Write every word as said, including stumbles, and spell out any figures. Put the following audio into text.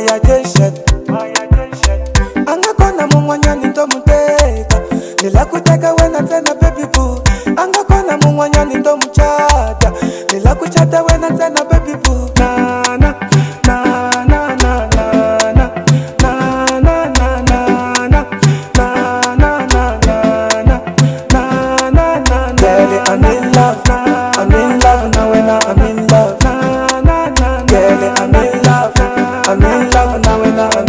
attention. Anga kona mungwanya ninto muteka. Nila kuteka wena tena baby boo. Anga kona mungwanya ninto mchata. Nila kuchata wena tena baby boo. Na na na na na na na na na na na na na na na na na na. Girl, I'm in love, I'm in love now when I'm in love. Girl, I'm in love, I'm in love now when I'm